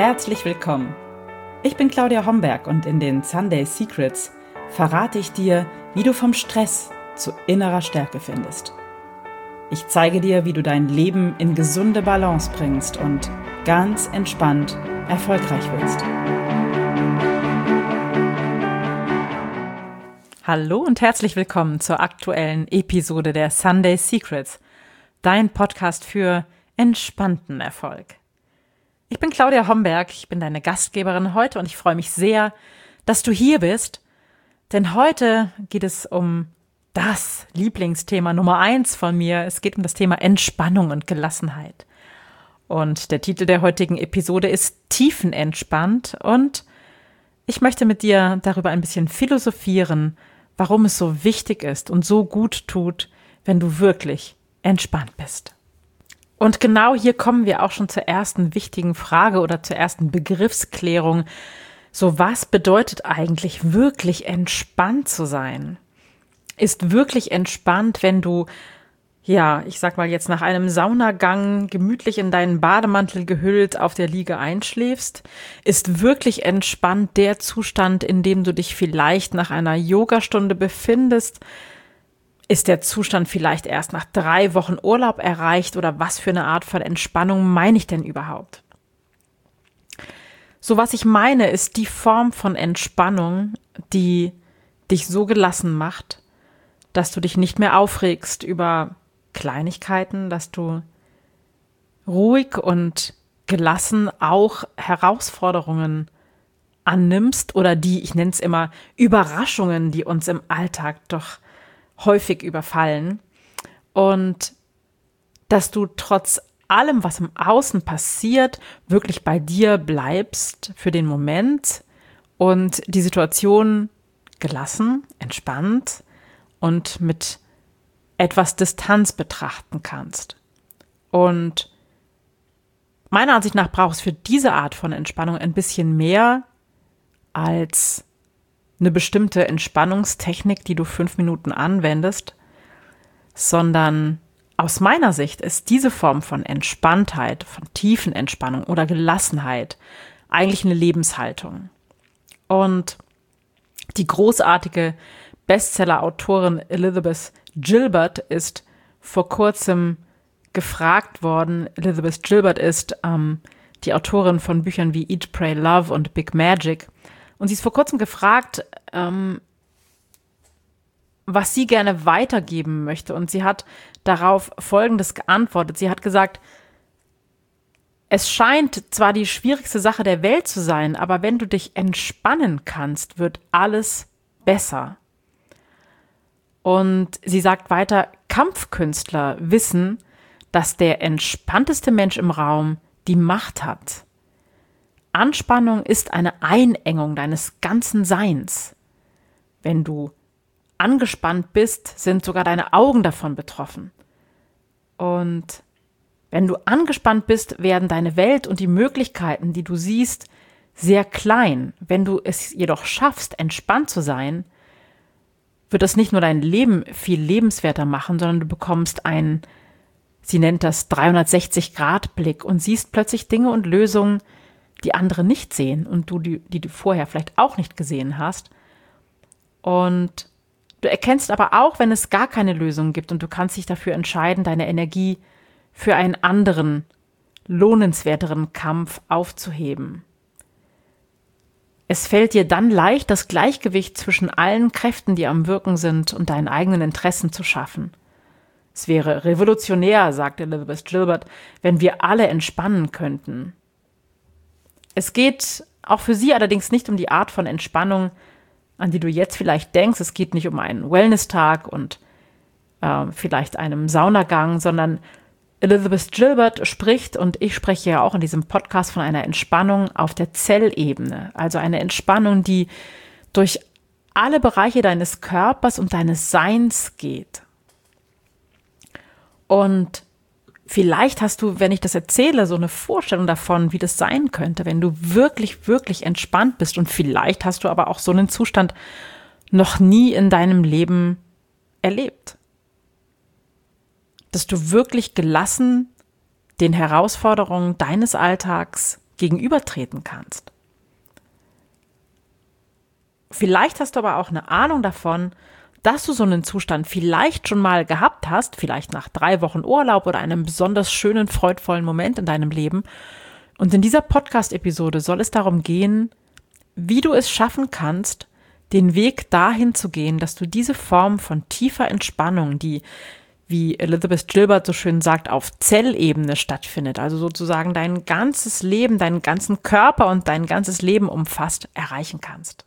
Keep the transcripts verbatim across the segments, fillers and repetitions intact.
Herzlich willkommen. Ich bin Claudia Homberg und in den Sunday Secrets verrate ich dir, wie du vom Stress zu innerer Stärke findest. Ich zeige dir, wie du dein Leben in gesunde Balance bringst und ganz entspannt erfolgreich wirst. Hallo und herzlich willkommen zur aktuellen Episode der Sunday Secrets, dein Podcast für entspannten Erfolg. Ich bin Claudia Homberg, ich bin deine Gastgeberin heute und ich freue mich sehr, dass du hier bist, denn heute geht es um das Lieblingsthema Nummer eins von mir. Es geht um das Thema Entspannung und Gelassenheit. Und der Titel der heutigen Episode ist Tiefenentspannt und ich möchte mit dir darüber ein bisschen philosophieren, warum es so wichtig ist und so gut tut, wenn du wirklich entspannt bist. Und genau hier kommen wir auch schon zur ersten wichtigen Frage oder zur ersten Begriffsklärung. So, was bedeutet eigentlich wirklich entspannt zu sein? Ist wirklich entspannt, wenn du, ja, ich sag mal jetzt nach einem Saunagang gemütlich in deinen Bademantel gehüllt auf der Liege einschläfst? Ist wirklich entspannt der Zustand, in dem du dich vielleicht nach einer Yogastunde befindest? Ist der Zustand vielleicht erst nach drei Wochen Urlaub erreicht oder was für eine Art von Entspannung meine ich denn überhaupt? So, was ich meine, ist die Form von Entspannung, die dich so gelassen macht, dass du dich nicht mehr aufregst über Kleinigkeiten, dass du ruhig und gelassen auch Herausforderungen annimmst oder die, ich nenne es immer, Überraschungen, die uns im Alltag doch häufig überfallen und dass du trotz allem, was im Außen passiert, wirklich bei dir bleibst für den Moment und die Situation gelassen, entspannt und mit etwas Distanz betrachten kannst. Und meiner Ansicht nach braucht es für diese Art von Entspannung ein bisschen mehr als eine bestimmte Entspannungstechnik, die du fünf Minuten anwendest, sondern aus meiner Sicht ist diese Form von Entspanntheit, von Tiefenentspannung oder Gelassenheit eigentlich eine Lebenshaltung. Und die großartige Bestseller-Autorin Elizabeth Gilbert ist vor kurzem gefragt worden. Elizabeth Gilbert ist ähm, die Autorin von Büchern wie Eat, Pray, Love und Big Magic. Und sie ist vor kurzem gefragt, ähm, was sie gerne weitergeben möchte. Und sie hat darauf Folgendes geantwortet. Sie hat gesagt, es scheint zwar die schwierigste Sache der Welt zu sein, aber wenn du dich entspannen kannst, wird alles besser. Und sie sagt weiter, Kampfkünstler wissen, dass der entspannteste Mensch im Raum die Macht hat. Anspannung ist eine Einengung deines ganzen Seins. Wenn du angespannt bist, sind sogar deine Augen davon betroffen. Und wenn du angespannt bist, werden deine Welt und die Möglichkeiten, die du siehst, sehr klein. Wenn du es jedoch schaffst, entspannt zu sein, wird das nicht nur dein Leben viel lebenswerter machen, sondern du bekommst einen, sie nennt das dreihundertsechzig Grad Blick und siehst plötzlich Dinge und Lösungen, die andere nicht sehen und du, die, die du vorher vielleicht auch nicht gesehen hast. Und du erkennst aber auch, wenn es gar keine Lösung gibt und du kannst dich dafür entscheiden, deine Energie für einen anderen, lohnenswerteren Kampf aufzuheben. Es fällt dir dann leicht, das Gleichgewicht zwischen allen Kräften, die am Wirken sind, und deinen eigenen Interessen zu schaffen. Es wäre revolutionär, sagte Elizabeth Gilbert, wenn wir alle entspannen könnten. Es geht auch für sie allerdings nicht um die Art von Entspannung, an die du jetzt vielleicht denkst. Es geht nicht um einen Wellness-Tag und äh, vielleicht einem Saunagang, sondern Elizabeth Gilbert spricht, und ich spreche ja auch in diesem Podcast, von einer Entspannung auf der Zellebene. Also eine Entspannung, die durch alle Bereiche deines Körpers und deines Seins geht. Und vielleicht hast du, wenn ich das erzähle, so eine Vorstellung davon, wie das sein könnte, wenn du wirklich, wirklich entspannt bist. Und vielleicht hast du aber auch so einen Zustand noch nie in deinem Leben erlebt. Dass du wirklich gelassen den Herausforderungen deines Alltags gegenübertreten kannst. Vielleicht hast du aber auch eine Ahnung davon, dass du so einen Zustand vielleicht schon mal gehabt hast, vielleicht nach drei Wochen Urlaub oder einem besonders schönen, freudvollen Moment in deinem Leben. Und in dieser Podcast-Episode soll es darum gehen, wie du es schaffen kannst, den Weg dahin zu gehen, dass du diese Form von tiefer Entspannung, die, wie Elizabeth Gilbert so schön sagt, auf Zellebene stattfindet, also sozusagen dein ganzes Leben, deinen ganzen Körper und dein ganzes Leben umfasst, erreichen kannst.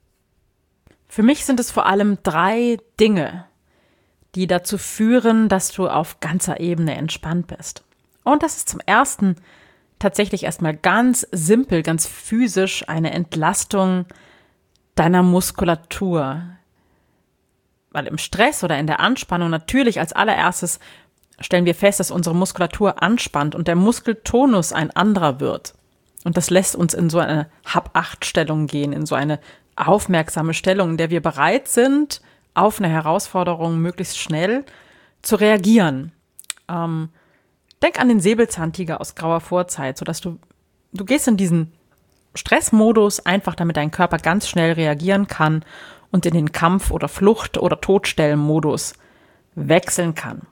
Für mich sind es vor allem drei Dinge, die dazu führen, dass du auf ganzer Ebene entspannt bist. Und das ist zum ersten tatsächlich erstmal ganz simpel, ganz physisch eine Entlastung deiner Muskulatur. Weil im Stress oder in der Anspannung natürlich als allererstes stellen wir fest, dass unsere Muskulatur anspannt und der Muskeltonus ein anderer wird. Und das lässt uns in so eine Hab-Acht-Stellung gehen, in so eine aufmerksame Stellung, in der wir bereit sind, auf eine Herausforderung möglichst schnell zu reagieren. Ähm, denk an den Säbelzahntiger aus grauer Vorzeit, sodass du, du gehst in diesen Stressmodus, einfach damit dein Körper ganz schnell reagieren kann und in den Kampf- oder Flucht- oder Todstellenmodus wechseln kann.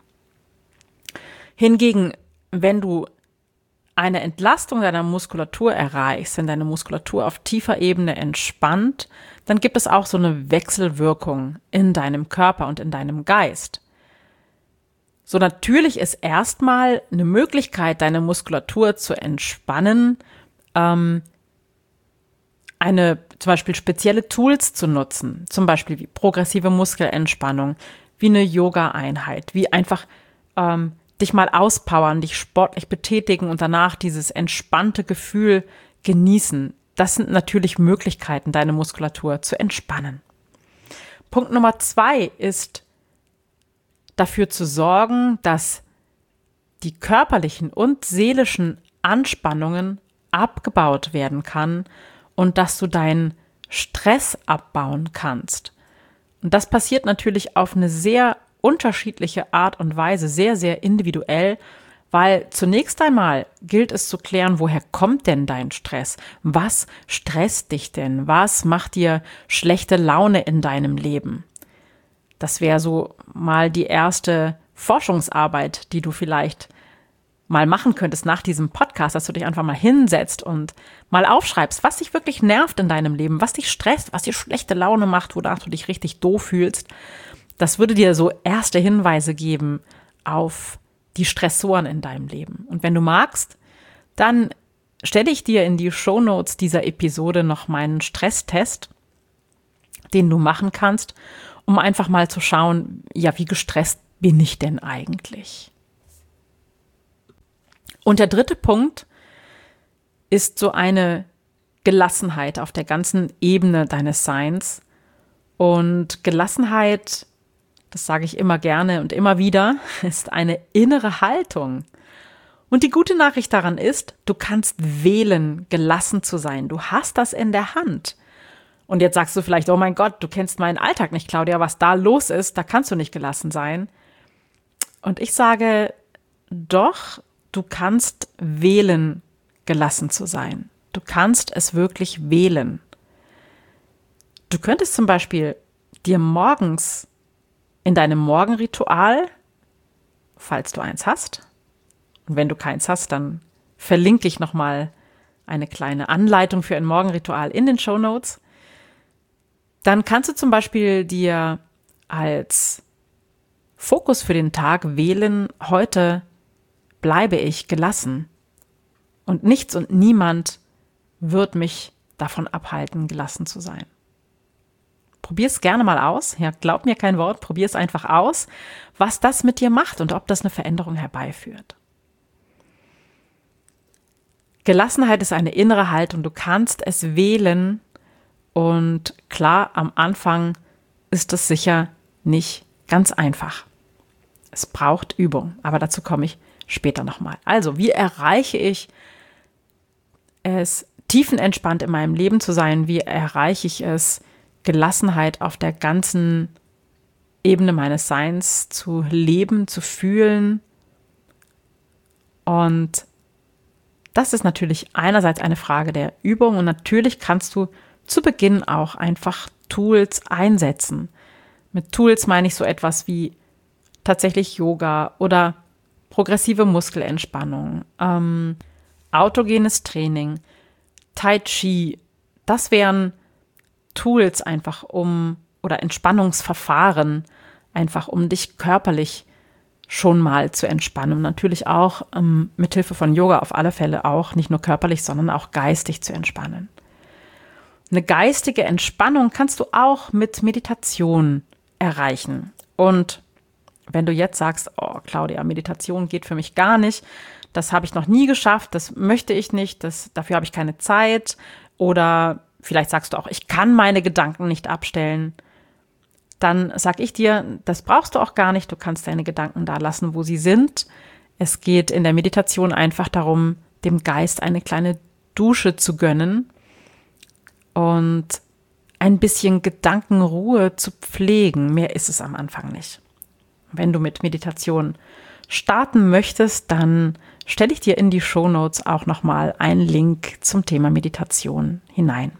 Hingegen, wenn du eine Entlastung deiner Muskulatur erreichst, wenn deine Muskulatur auf tiefer Ebene entspannt, dann gibt es auch so eine Wechselwirkung in deinem Körper und in deinem Geist. So natürlich ist erstmal eine Möglichkeit, deine Muskulatur zu entspannen, ähm, eine zum Beispiel spezielle Tools zu nutzen, zum Beispiel wie progressive Muskelentspannung, wie eine Yoga-Einheit, wie einfach ähm, dich mal auspowern, dich sportlich betätigen und danach dieses entspannte Gefühl genießen. Das sind natürlich Möglichkeiten, deine Muskulatur zu entspannen. Punkt Nummer zwei ist, dafür zu sorgen, dass die körperlichen und seelischen Anspannungen abgebaut werden kann und dass du deinen Stress abbauen kannst. Und das passiert natürlich auf eine sehr unterschiedliche Art und Weise, sehr, sehr individuell, weil zunächst einmal gilt es zu klären, woher kommt denn dein Stress? Was stresst dich denn? Was macht dir schlechte Laune in deinem Leben? Das wäre so mal die erste Forschungsarbeit, die du vielleicht mal machen könntest nach diesem Podcast, dass du dich einfach mal hinsetzt und mal aufschreibst, was dich wirklich nervt in deinem Leben, was dich stresst, was dir schlechte Laune macht, wonach du dich richtig doof fühlst. Das würde dir so erste Hinweise geben auf die Stressoren in deinem Leben. Und wenn du magst, dann stelle ich dir in die Shownotes dieser Episode noch meinen Stresstest, den du machen kannst, um einfach mal zu schauen, ja, wie gestresst bin ich denn eigentlich? Und der dritte Punkt ist so eine Gelassenheit auf der ganzen Ebene deines Seins. Und Gelassenheit, das sage ich immer gerne und immer wieder, ist eine innere Haltung. Und die gute Nachricht daran ist, du kannst wählen, gelassen zu sein. Du hast das in der Hand. Und jetzt sagst du vielleicht, oh mein Gott, du kennst meinen Alltag nicht, Claudia, was da los ist, da kannst du nicht gelassen sein. Und ich sage, doch, du kannst wählen, gelassen zu sein. Du kannst es wirklich wählen. Du könntest zum Beispiel dir morgens in deinem Morgenritual, falls du eins hast, und wenn du keins hast, dann verlinke ich nochmal eine kleine Anleitung für ein Morgenritual in den Shownotes, dann kannst du zum Beispiel dir als Fokus für den Tag wählen, heute bleibe ich gelassen und nichts und niemand wird mich davon abhalten, gelassen zu sein. Probier es gerne mal aus. Ja, glaub mir kein Wort, probier es einfach aus, was das mit dir macht und ob das eine Veränderung herbeiführt. Gelassenheit ist eine innere Haltung. Du kannst es wählen und klar, am Anfang ist es sicher nicht ganz einfach. Es braucht Übung, aber dazu komme ich später nochmal. Also, wie erreiche ich es, tiefenentspannt in meinem Leben zu sein? Wie erreiche ich es, Gelassenheit auf der ganzen Ebene meines Seins zu leben, zu fühlen? Und das ist natürlich einerseits eine Frage der Übung und natürlich kannst du zu Beginn auch einfach Tools einsetzen. Mit Tools meine ich so etwas wie tatsächlich Yoga oder progressive Muskelentspannung, ähm, autogenes Training, Tai Chi. Das wären Tools einfach um, oder Entspannungsverfahren, einfach um dich körperlich schon mal zu entspannen. Und natürlich auch ähm, mithilfe von Yoga auf alle Fälle auch, nicht nur körperlich, sondern auch geistig zu entspannen. Eine geistige Entspannung kannst du auch mit Meditation erreichen. Und wenn du jetzt sagst, oh Claudia, Meditation geht für mich gar nicht, das habe ich noch nie geschafft, das möchte ich nicht, das, dafür habe ich keine Zeit, oder vielleicht sagst du auch, ich kann meine Gedanken nicht abstellen, dann sag ich dir, das brauchst du auch gar nicht, du kannst deine Gedanken da lassen, wo sie sind. Es geht in der Meditation einfach darum, dem Geist eine kleine Dusche zu gönnen und ein bisschen Gedankenruhe zu pflegen. Mehr ist es am Anfang nicht. Wenn du mit Meditation starten möchtest, dann stelle ich dir in die Shownotes auch nochmal einen Link zum Thema Meditation hinein.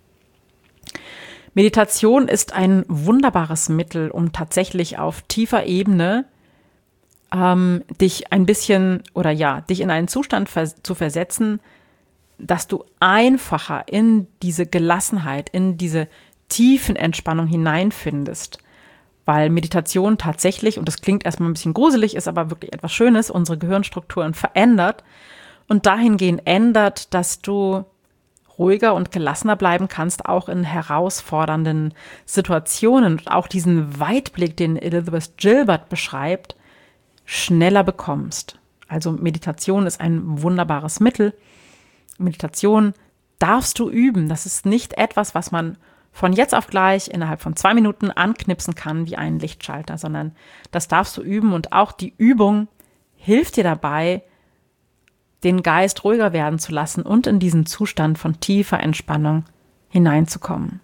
Meditation ist ein wunderbares Mittel, um tatsächlich auf tiefer Ebene ähm, dich ein bisschen oder ja, dich in einen Zustand vers- zu versetzen, dass du einfacher in diese Gelassenheit, in diese tiefen Entspannung hineinfindest. Weil Meditation tatsächlich, und das klingt erstmal ein bisschen gruselig, ist aber wirklich etwas Schönes, unsere Gehirnstrukturen verändert und dahingehend ändert, dass du ruhiger und gelassener bleiben kannst, auch in herausfordernden Situationen und auch diesen Weitblick, den Elizabeth Gilbert beschreibt, schneller bekommst. Also Meditation ist ein wunderbares Mittel. Meditation darfst du üben. Das ist nicht etwas, was man von jetzt auf gleich innerhalb von zwei Minuten anknipsen kann wie einen Lichtschalter, sondern das darfst du üben und auch die Übung hilft dir dabei, den Geist ruhiger werden zu lassen und in diesen Zustand von tiefer Entspannung hineinzukommen.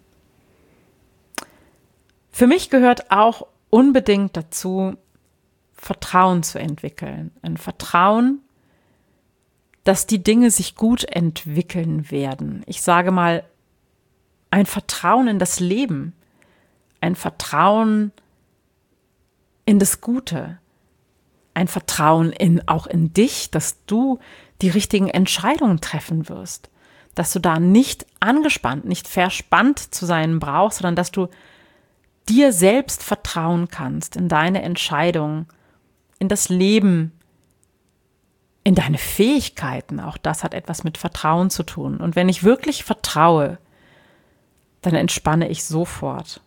Für mich gehört auch unbedingt dazu, Vertrauen zu entwickeln. Ein Vertrauen, dass die Dinge sich gut entwickeln werden. Ich sage mal, ein Vertrauen in das Leben, ein Vertrauen in das Gute, ein Vertrauen in, auch in dich, dass du die richtigen Entscheidungen treffen wirst, dass du da nicht angespannt, nicht verspannt zu sein brauchst, sondern dass du dir selbst vertrauen kannst in deine Entscheidungen, in das Leben, in deine Fähigkeiten. Auch das hat etwas mit Vertrauen zu tun. Und wenn ich wirklich vertraue, dann entspanne ich sofort.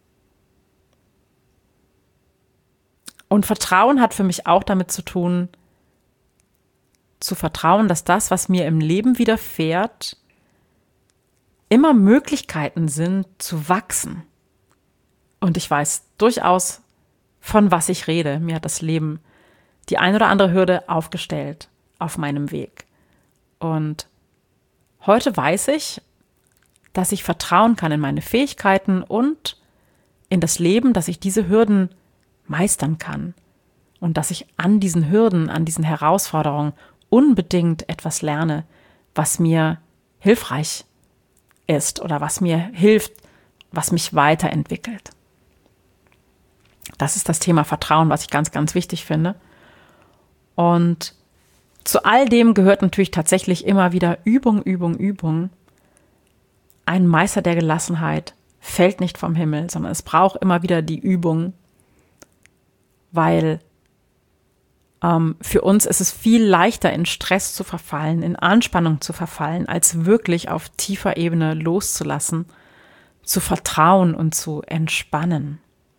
Und Vertrauen hat für mich auch damit zu tun, zu vertrauen, dass das, was mir im Leben widerfährt, immer Möglichkeiten sind, zu wachsen. Und ich weiß durchaus, von was ich rede. Mir hat das Leben die ein oder andere Hürde aufgestellt auf meinem Weg. Und heute weiß ich, dass ich vertrauen kann in meine Fähigkeiten und in das Leben, dass ich diese Hürden meistern kann und dass ich an diesen Hürden, an diesen Herausforderungen unbedingt etwas lerne, was mir hilfreich ist oder was mir hilft, was mich weiterentwickelt. Das ist das Thema Vertrauen, was ich ganz, ganz wichtig finde. Und zu all dem gehört natürlich tatsächlich immer wieder Übung, Übung, Übung. Ein Meister der Gelassenheit fällt nicht vom Himmel, sondern es braucht immer wieder die Übung, weil ähm, für uns ist es viel leichter, in Stress zu verfallen, in Anspannung zu verfallen, als wirklich auf tiefer Ebene loszulassen, zu vertrauen und zu entspannen.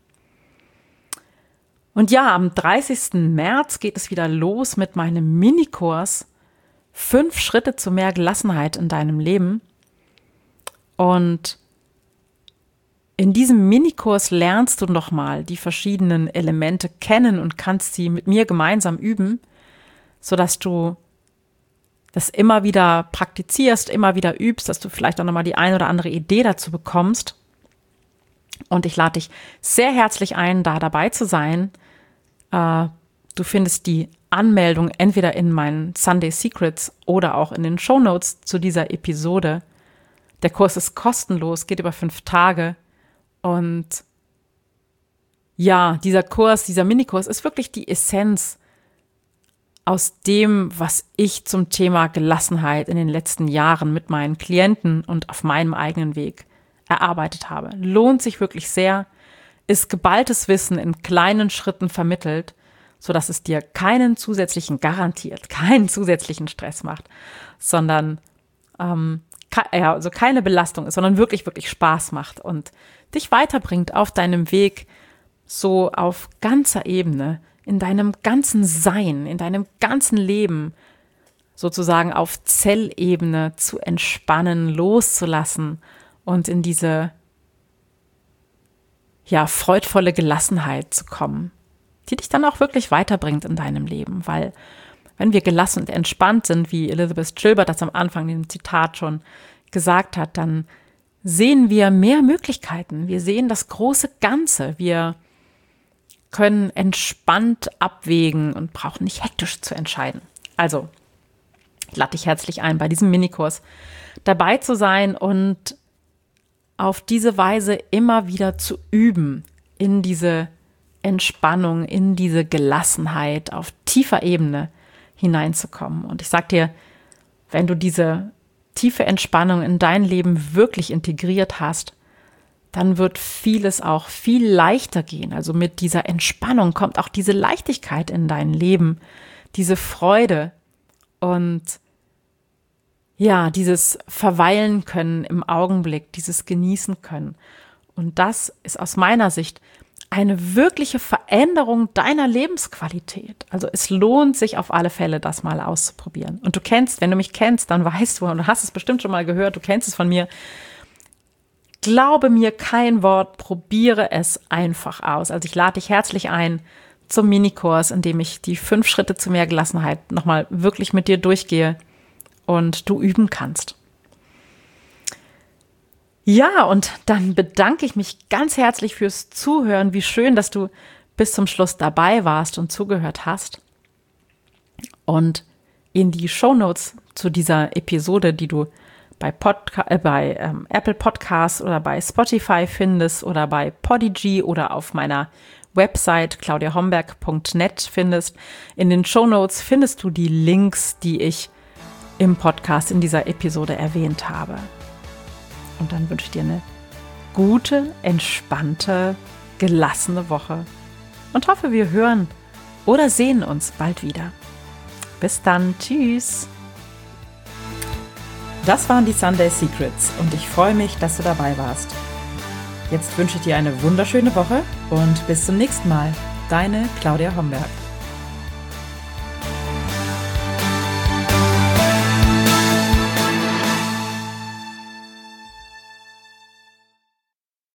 Und ja, am dreißigsten März geht es wieder los mit meinem Minikurs Fünf Schritte zu mehr Gelassenheit in deinem Leben. Und in diesem Minikurs lernst du nochmal die verschiedenen Elemente kennen und kannst sie mit mir gemeinsam üben, sodass du das immer wieder praktizierst, immer wieder übst, dass du vielleicht auch nochmal die ein oder andere Idee dazu bekommst. Und ich lade dich sehr herzlich ein, da dabei zu sein. Du findest die Anmeldung entweder in meinen Sunday Secrets oder auch in den Shownotes zu dieser Episode. Der Kurs ist kostenlos, geht über fünf Tage und ja, dieser Kurs, dieser Minikurs ist wirklich die Essenz aus dem, was ich zum Thema Gelassenheit in den letzten Jahren mit meinen Klienten und auf meinem eigenen Weg erarbeitet habe. Lohnt sich wirklich sehr, ist geballtes Wissen in kleinen Schritten vermittelt, sodass es dir keinen zusätzlichen garantiert, keinen zusätzlichen Stress macht, sondern ähm, ke- ja, also keine Belastung ist, sondern wirklich, wirklich Spaß macht und dich weiterbringt auf deinem Weg so auf ganzer Ebene, in deinem ganzen Sein, in deinem ganzen Leben sozusagen auf Zellebene zu entspannen, loszulassen und in diese ja, freudvolle Gelassenheit zu kommen, die dich dann auch wirklich weiterbringt in deinem Leben, weil wenn wir gelassen und entspannt sind, wie Elizabeth Gilbert das am Anfang in dem Zitat schon gesagt hat, dann sehen wir mehr Möglichkeiten, wir sehen das große Ganze, wir können entspannt abwägen und brauchen nicht hektisch zu entscheiden. Also, ich lade dich herzlich ein, bei diesem Minikurs dabei zu sein und auf diese Weise immer wieder zu üben, in diese Entspannung, in diese Gelassenheit auf tiefer Ebene hineinzukommen. Und ich sag dir, wenn du diese tiefe Entspannung in dein Leben wirklich integriert hast, dann wird vieles auch viel leichter gehen. Also mit dieser Entspannung kommt auch diese Leichtigkeit in dein Leben, diese Freude und ja, dieses Verweilen können im Augenblick, dieses Genießen können. Und das ist aus meiner Sicht eine wirkliche Veränderung deiner Lebensqualität. Also es lohnt sich auf alle Fälle, das mal auszuprobieren. Und du kennst, wenn du mich kennst, dann weißt du, und du hast es bestimmt schon mal gehört, du kennst es von mir, glaube mir kein Wort, probiere es einfach aus. Also ich lade dich herzlich ein zum Minikurs, in dem ich die fünf Schritte zu mehr Gelassenheit nochmal wirklich mit dir durchgehe und du üben kannst. Ja, und dann bedanke ich mich ganz herzlich fürs Zuhören. Wie schön, dass du bis zum Schluss dabei warst und zugehört hast. Und in die Shownotes zu dieser Episode, die du bei, Podca- äh, bei ähm, Apple Podcasts oder bei Spotify findest oder bei Podigy oder auf meiner Website claudia homberg punkt net findest. In den Shownotes findest du die Links, die ich im Podcast in dieser Episode erwähnt habe. Und dann wünsche ich dir eine gute, entspannte, gelassene Woche und hoffe, wir hören oder sehen uns bald wieder. Bis dann, tschüss! Das waren die Sunday Secrets und ich freue mich, dass du dabei warst. Jetzt wünsche ich dir eine wunderschöne Woche und bis zum nächsten Mal. Deine Claudia Homberg.